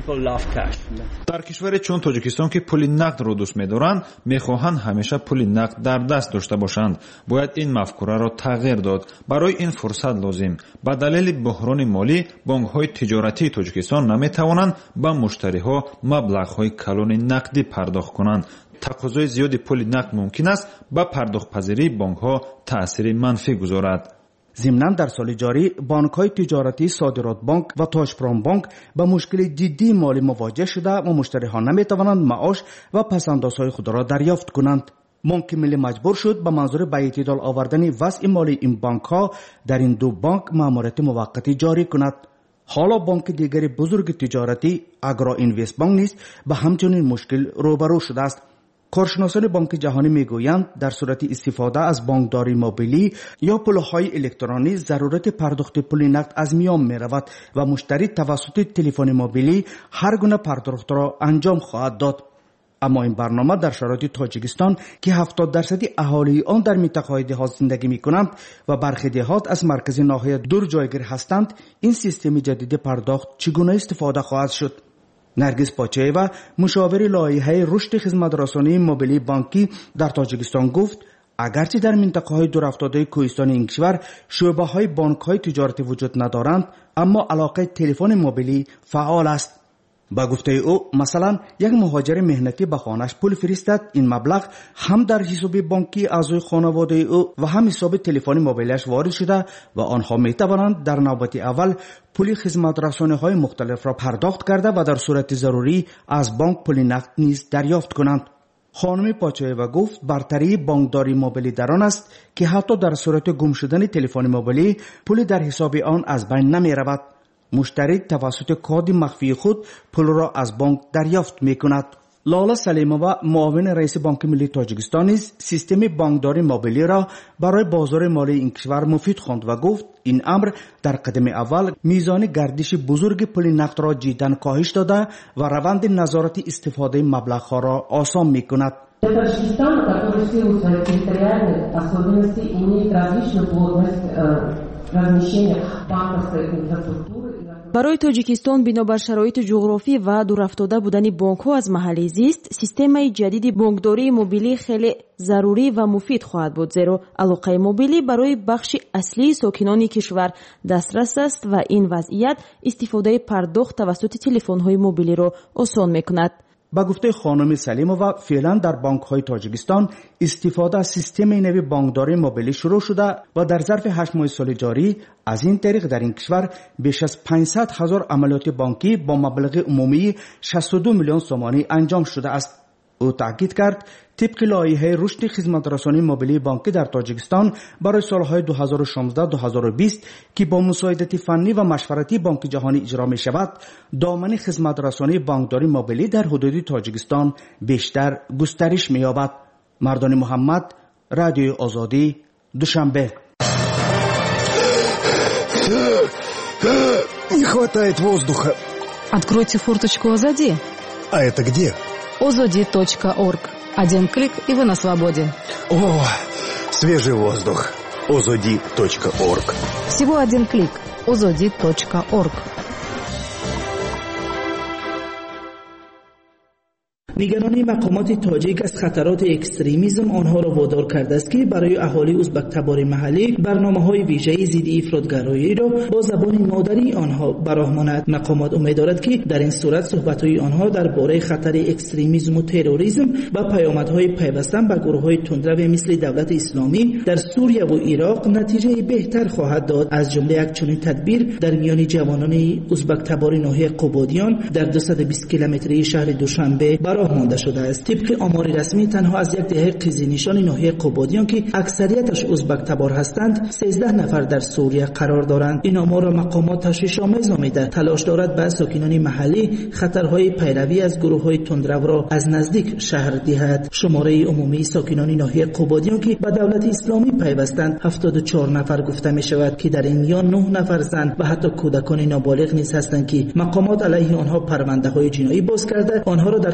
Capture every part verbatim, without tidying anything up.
در کشوری چون تاجیکستان که پول نقد را دوست می‌دارند می‌خواهند همیشه پول نقد در دست داشته باشند. باید این مفکوره را تغییر داد. برای این فرصت لازم. به دلیل بحران مالی بانک‌های تجارتی تاجیکستان نمی‌توانند به مشتری‌ها مبلغ‌های کلان نقدی پرداخت کنند. تقاضای زیاد پول نقد ممکن است به پرداخت‌پذیری بانک‌ها تأثیر منفی گذارد. ضمناً در سال جاری بانک‌های تجارتی صادرات بانک و تاجپرام بانک با مشکل جدی مالی مواجه شده و مشتری‌ها نمی‌توانند معاش و پس‌اندازهای خود را دریافت کنند. بانک ملی مجبور شد به منظور به اعتدال آوردن وضع مالی این بانک‌ها در این دو بانک مأموریت موقتی جاری کند. حالا بانک دیگر بزرگ تجارتی اگرا اینوست بانک نیز به همچنین مشکل روبرو شده است. کارشناسان بانک جهانی میگویند در صورت استفاده از بانکداری موبیلی یا پولهای الکترونی ضرورت پرداخت پول نقد از میان می رود و مشتری توسط تلفن موبیلی هر گونه پرداخت را انجام خواهد داد. اما این برنامه در شرایط تاجیکستان که هفتاد درصد اهالی آن در منطقه‌های دهات زندگی می‌کنند و برخی دهات از مرکز ناحیه دور جایگیر هستند، این سیستم جدید پرداخت چگونه استفاده خواهد شد؟ نرگس پاچایوا مشاور لایحه رشد خدمت‌رسانی موبیلی بانکی در تاجیکستان گفت اگرچه در منطقه‌های دورافتاده کوهستان این کشور شعبه‌های بانک‌های تجارتی وجود ندارند، اما علاقه تلفن موبیلی فعال است. با گفته او مثلا یک مهاجر مهنتی به خانه‌اش پول فرستد، این مبلغ هم در حساب بانکی اعضای خانواده او و هم حساب تلفن موبیلش وارد شده و آنها می‌توانند در نوبت اول پول خدمات رسانه‌های مختلف را پرداخت کرده و در صورت ضروری از بانک پول نقد نیز دریافت کنند. خانم پاچایوا گفت برتری بانکداری موبیلی در آن است که حتی در صورت گم شدن تلفن موبیلی پول در حساب آن از بین نمی‌رود. مشتری توسط کد مخفی خود پول را از بانک دریافت می کند. لالا سلیمووا معاون رئیس بانک ملی تاجیکستان نیز سیستم بانکداری موبیلی را برای بازار مالی این کشور مفید خواند و گفت این امر در قدم اول میزان گردش بزرگ پول نقد را جداً کاهش داده و روند نظارت استفاده مبلغ‌ها را آسان می کند. Таджикистан, который в силу своей территориальной особенности имеет различную плотность размещения банковской инфраструктуры. برای تاجیکستان بنابر شرایط جغرافی و دورافتاده بودن بانک‌ها از محل زیست، سیستم جدید بانکداری موبیلی خیلی ضروری و مفید خواهد بود، زیرا علاقه موبیلی برای بخش اصلی ساکنان کشور دسترس است و این وضعیت استفاده پرداخت توسط تلفن‌های موبیلی را آسان می‌کند. با گفته خانم سلیمووا فعلا در بانک‌های تاجیکستان استفاده از سیستم نوی بانکداری موبیلی شروع شده و در ظرف هشت ماه سال جاری از این طریق در این کشور بیش از پانصد هزار عملیات بانکی با مبلغ عمومی شصت و دو میلیون سومانی انجام شده است. او تاکید کرد طبق لایحه رشد خدمت‌رسانی موبیلی بانکی در تاجیکستان برای سالهای دو هزار و شانزده تا دو هزار و بیست که با مساعدت فنی و مشورتی بانک جهانی اجرا می شود، دامن خدمت‌رسانی بانکداری موبیلی در حدود تاجیکستان بیشتر گسترش می یابد. مردان محمد، رادیو آزادی، دوشنبه. Не хватает воздуха. Откройте форточку Озоди. А это где? озоди точка орг. Один клик, и вы на свободе. О, свежий воздух. озоди точка орг. Всего один клик. озоди точка орг. نگرانی مقامات تاجیک از خطرات اکستریمیسم آنها را وادار کرده است که برای اهالی ازبک تبار محلی برنامه‌های ویژه‌ای ضد افراطگرایی را با زبان مادری آنها براه ماند. مقامات امید دارد که در این صورت صحبت‌های آنها درباره خطر اکستریمیسم و تروریسم و پیامدهای پیوسته به گروه‌های تندرو مثل دولت اسلامی در سوریه و عراق نتیجه بهتر خواهد داد. از جمله یک چنین تدبیر در میان جوانان ازبک تبار ناحیه قبادیان در دویست و بیست کیلومتری شهر دوشنبه براه مانده شده است. طبق آمار رسمی تنها از یک دهه قیزی نشان ناحیه قبادیان که اکثریتش ازبک تبار هستند سیزده نفر در سوریه قرار دارند. این آمار را مقامات تشویش‌آمیز نامیده تلاش دارد به ساکنان محلی خطرهای پیروی از گروه‌های تندرو را از نزدیک شهر دهد. شماره عمومی ساکنان ناحیه قبادیان که به دولت اسلامی پیوستند هفتاد و چهار نفر گفته می شود که در این میان نه نفر زن و حتی کودکان نابالغ نیز هستند که مقامات علیه آنها پرونده‌های جنایی باز کرده آنها را در کافتو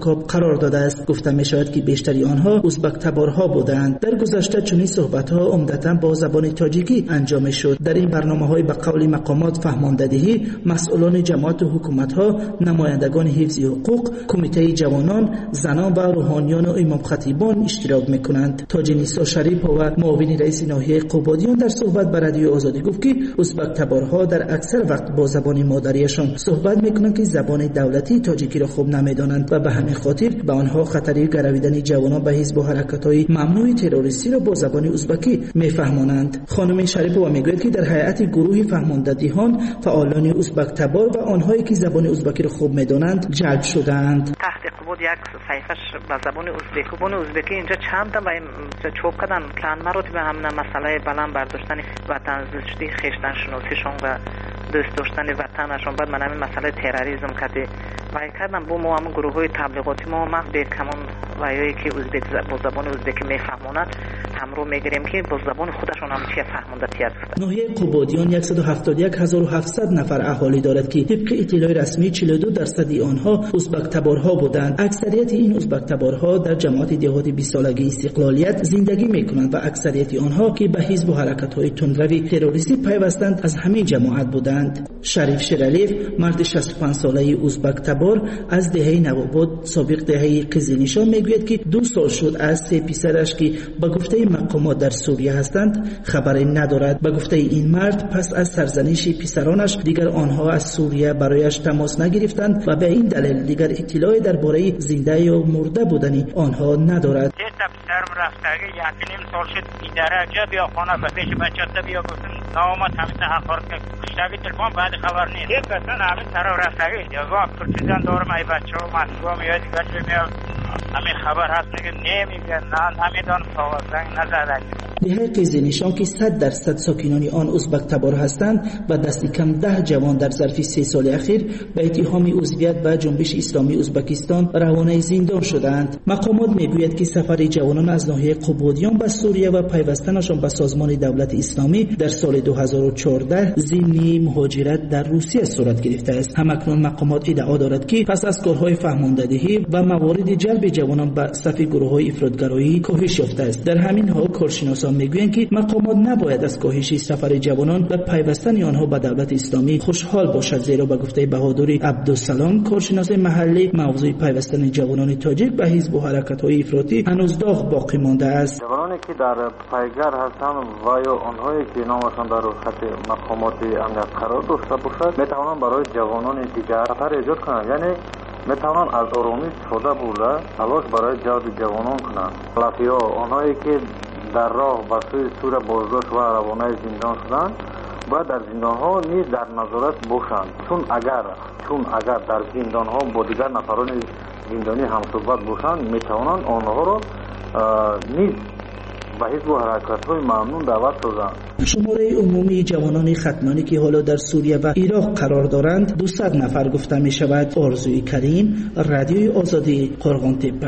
ارتکاب قرار داده است. گفته می شود که بیشتری آنها ازبک تبارها بودند. در گذشته چنین صحبت ها عمدتاً با زبان تاجیکی انجام شد. در این برنامه های به قول مقامات فهماندهی، مسئولان جماعت و حکومت ها، نمایندگان حفظ حقوق، کمیته جوانان، زنان و روحانیان و امام خطیبان اشتراک میکنند. تاج نیسا شریف و معاون رئیس ناحیه قبادیان در صحبت با رادیو آزادی گفت که ازبک تبارها در اکثر وقت با زبان مادریشان صحبت میکنند که زبان دولتی تاجیکی را خوب نمیدانند و به همین خاطر به آنها خطری گرویدن جوانان به حزب و حرکت‌های ممنوع تروریستی را با زبان ازبکی میفهمانند. خانم شریفова میگوید که در هیئت گروه فهماندهان فعالان ازبک تبار و آنهایی که زبان ازبکی را خوب میدانند جلب شدند. تحقیق بود یک صحیفش به زبان ازبکی بود. ازبکی اینجا چند تا به چوب کردن چند مرتبه هم مسئله بلند برداشتن وطن دوستی، خویشتن شناسیشون و دوست داشتن وطنشون. بعد من همین مسئله تروریسم کردی وای کردم با ما هم گروه های تبلیغاتی ما ما به کمان وایایی که ازبک با زبان ازبکی میفهمونند همراه میگیریم که با زبان خودشون هم چی فهموندتی هست. ناحیه قبادیان صد و هفتاد و یک هزار و هفتصد نفر اهالی دارد که طبق اطلاع رسمی چهل و دو درصد آنها ازبک تبارها بودند. اکثریت این ازبک تبارها در جماعت دهات بیست سالگی استقلالیت زندگی میکنند و اکثریت آنها که به حزب و حرکت‌های تندروی تروریستی پیوستند از همین جماعت بودند. شریف شرالیف مرد شصت و پنج ساله ازبک تبار از دهه نواباد سابق دهه قزلنشان میگوید که دو سال شد از سه پسرش که به گفته مقامات در سوریه هستند خبری ندارد. به گفته این مرد پس از سرزنش پسرانش دیگر آنها از سوریه برایش تماس نگرفتند و به این دلیل دیگر اطلاعی درباره زنده یا مرده بودن آنها ندارد. پسرم رفتگی یک نیم سال شد بیداره جا بیا خانه به پیش بچه بیا گفتن نامت همین تحقار که کشتگی تلفن بعد خبر نیست یک بسن همین طرف رفتگی جواب پرچیزن دارم ای بچه ها مسئول میاد بچه میاد همین خبر هست میگه نمیگه نه نمیدان زنگ نزدن. دهه قزلنشان که صد درصد ساکنان آن ازبک تبار هستند و دست کم ده جوان در ظرف سه سال اخیر به اتهام عضویت به جنبش اسلامی ازبکستان روانه زندان شدند. مقامات میگوید که سفر جوانان از ناحیه قبادیان به سوریه و پیوستنشان به سازمان دولت اسلامی در سال دو هزار و چهارده ضمن مهاجرت در روسیه صورت گرفته است. همکنون مقامات ادعا دارد که پس از کارهای فهماندهی و موارد جلب جوانان به صف گروه‌های افراطگرایی کاهش یافته است. در همین حال کارشناسان میگویند که مقامات نباید از کاهش سفر جوانان و پیوستن آنها به دولت اسلامی خوشحال باشد، زیرا به گفته بهادر عبدالسلام کارشناس محلی موضوع پیوستن جوانان تاجیک به حزب و حرکت‌های افراطی هنوز داغ باقی مانده است. جوانانی که در پیگر هستند و یا آنهایی که نامشان در خط مقامات امنیت قرار داشته باشد میتوانند برای جوانان دیگر خطر ایجاد کنند، یعنی میتوانند از آرامی استفاده بوده تلاش برای جلب جوانان کنند. لافیا آنهایی که در راه به سوی سور بازداشت و روانه زندان شدند باید در زندان ها نیز در نظارت باشند، چون اگر چون اگر در زندان ها با دیگر نفران زندانی همصحبت باشند میتوانند آنها را نیز به حزب و حرکت های ممنون دعوت سازند. شماره عمومی جوانان ختمانی که حالا در سوریه و عراق قرار دارند دویست نفر گفته می شود. آرزوی کریم، رادیوی آزادی، قرغانتپه.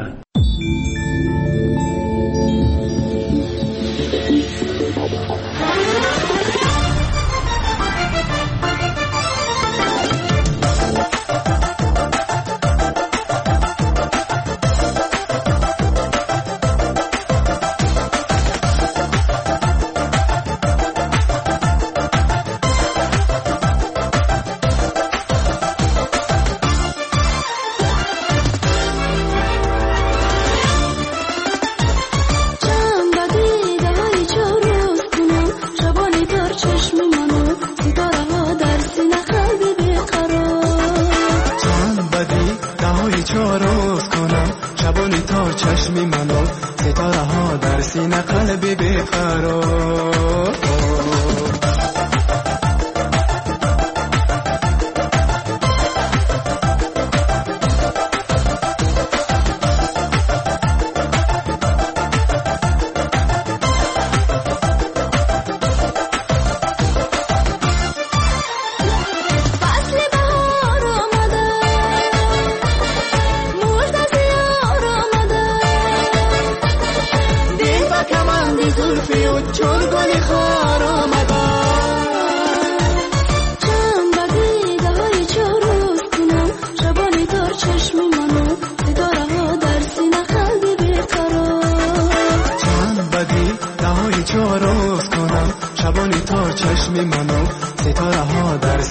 زلفی و چون گل خار آمده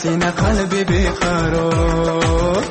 سینه قلب بیقرار.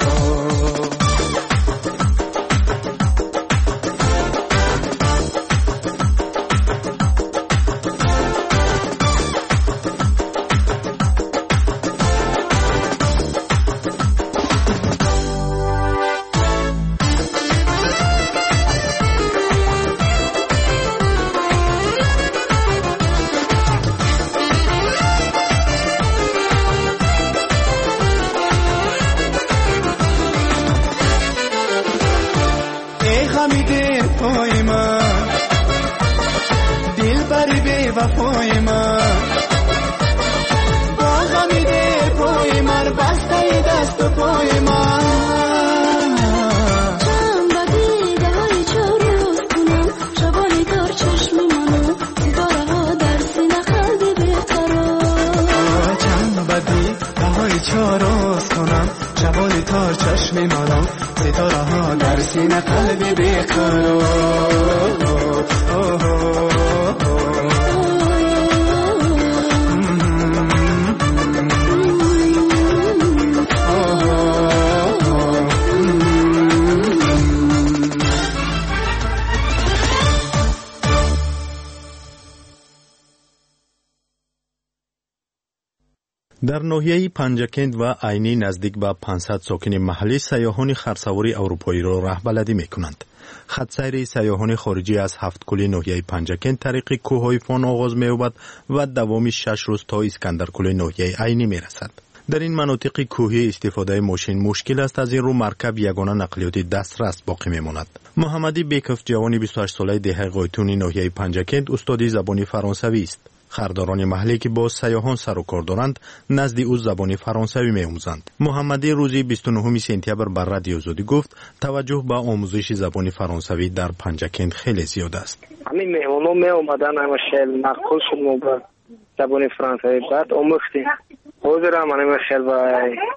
در ناحیه پنجکند و عینی نزدیک به پانصد ساکن محلی سیاحان خرسواری اروپایی را رهبلدی می‌کنند. خط سیر سیاحان خارجی از هفت کلی ناحیه پنجکند طریق کوههای فان آغاز می‌یابد و دوامی شش روز تا اسکندرکلی ناحیه عینی می‌رسد. در این مناطق کوهی استفاده ماشین مشکل است، از این رو مرکب یگانه نقلیات دسترس باقی می‌ماند. محمدی بیکف جوانی بیست و هشت ساله ده قایتون ناحیه پنجکند استادی زبان فرانسوی است. خرداران محلی که با سیاحان سر و کار دارند نزد او زبان فرانسوی می‌آموزند. محمدی روزی بیست و نهم سپتامبر بر رادیو آزادی گفت توجه به آموزش زبان فرانسوی در پنجکند خیلی زیاد است. همین مهمانان می اومدن اما خیلی مقبول شد ما با زبان فرانسوی بعد آموختیم. حاضر هم من خیلی با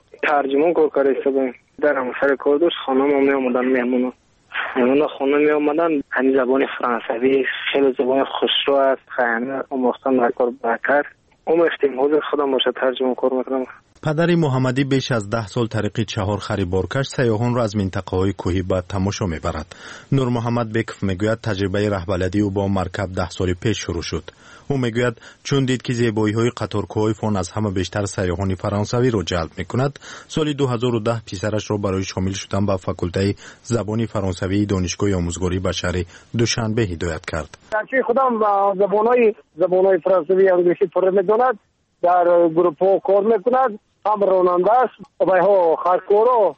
ترجمه کار کردیم. در هم سر کار داشت خانم می اومدن مهمانان. مهمانان خانم می اومدن همین زبان فرانسوی خیلی زبان خوشرو است. خیلی آموختن کار بکر. آموختیم حاضر خودم باشه ترجمه کار میکنم. پدر محمدی بیش از ده سال طریق چهار خری بارکش سیاحان را از منطقه های کوهی به تماشا میبرد. نور محمد بیکف میگوید تجربه رهبلدی او با مرکب ده سال پیش شروع شد. او میگوید چون دید که زیبایی های قطارکوهای فان از همه بیشتر سیاحان فرانسوی را جلب میکند، سال دو هزار و ده پسرش را برای شامل شدن به فاکولته زبان فرانسوی دانشگاه آموزگاری به شهر دوشنبه هدایت کرد. چه خودم زبانهای زبانهای فرانسوی انگلیسی پر میداند، در گروپ ها کار میکند، هم راننده است و ها خرکورو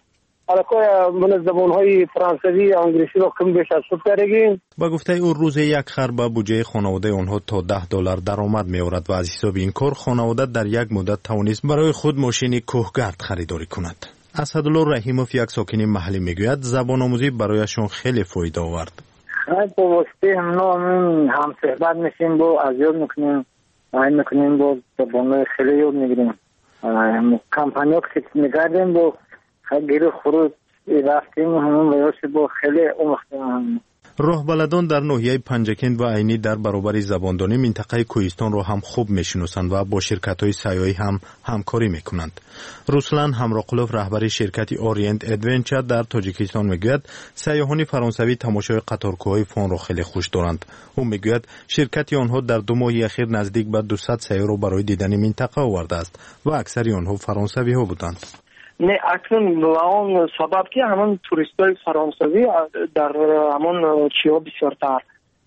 علاقه من زبانهای فرانسوی انگلیسی را کم بیش از خود کردیم. با گفته او روز یک خر به بودجه خانواده آنها تا ده دلار درآمد می‌آورد و از حساب این کار خانواده در یک مدت توانست برای خود ماشین کوهگرد خریداری کند. اسدالله رحیموف یک ساکن محلی میگوید زبان آموزی برایشان خیلی فایده آورد. خیلی با واسطه همین هم صحبت میشیم با از یاد میکنیم، این میکنیم با زبان خیلی یاد میگیریم. کمپانیا که میگردیم با گیرو خروج رفتیم همون ویاسی با خیلی امختیم. راهبلدان در ناحیه پنجکند و عینی در برابر زباندانی منطقه کوهستان را هم خوب میشناسند و با شرکت‌های سیاحی هم همکاری میکنند. رسلان همراقلوف رهبر شرکت اورینت ادونچر در تاجیکستان میگوید سیاحان فرانسوی تماشای قطارکوهای فان را خیلی خوش دارند. او میگوید شرکت آنها در دو ماه اخیر نزدیک به دویست سیاح را برای دیدن منطقه آورده است و اکثر آنها فرانسوی ها بودند. نه اکنون به اون سبب که همون توریستای فرانسوی در همون چیا بسیارتر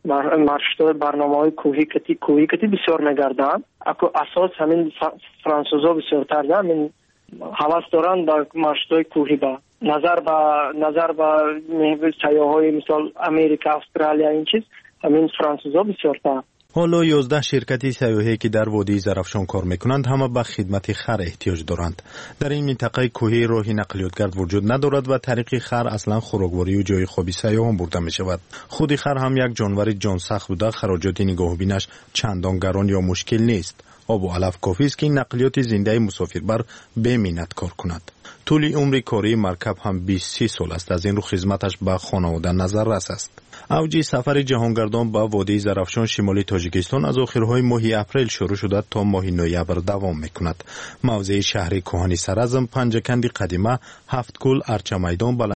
مرشد برنامه های کوهی کتی کوهی کتی بسیار میگردن. اکو اساس همین فرانسوزا بسیارتر دارن، همین حواس دارن در مرشدای کوهی با نظر با نظر با سیاحای مثال امریکا، استرالیا این چیز همین فرانسوزا بسیارتر. حالا یازده شرکتی سیاحی که در وادی زرافشان کار میکنند همه به خدمت خر احتیاج دارند. در این منطقه کوهی راهی نقلیاتگرد وجود ندارد و طریق خر اصلا خوراکواری و جای خوابی سیاحان برده می شود. خود خر هم یک جانور جانسخت بوده، خراجات نگاهبینش چندان گران یا مشکل نیست. آب و علف کافی است که نقلیات زنده مسافربر به منت کار کند. طول عمر کاری مرکب هم بیست و سه سال است. از این رو خدمتش به خانواده نظررس است. اوج سفر جهانگردان به وادی زرافشان شمالی تاجیکستان از آخرهای ماه اپریل شروع شده تا ماه نوامبر دوام میکند. موضع شهر کهن سرازم، پنجکند قدیمه، هفت گل، ارچه میدان